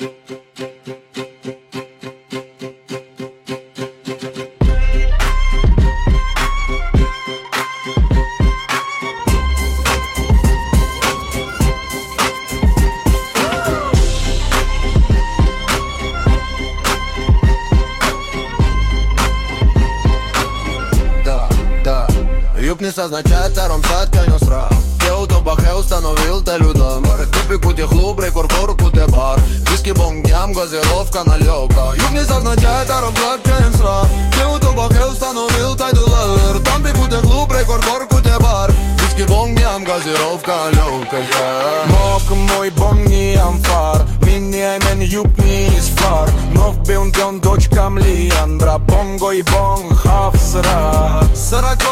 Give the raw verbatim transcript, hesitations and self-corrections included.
Юпнес означает аромсат, конец рап. Eu to бахе установил телюдом. Купи кути клуб, рекорд кути бар. Виски бонг ням, газировка налёка. Юпнес означает аромсат, конец рап. Eu to бахе установил телюдом. Там би кути клуб, рекорд кути бар. Виски бонг ням, газировка налёка. Мок мой бонг не амфар. Мини мен юпни из фар. Нов бен дон дочкам лиан. Бра бонго и бонг хавсра. Сорок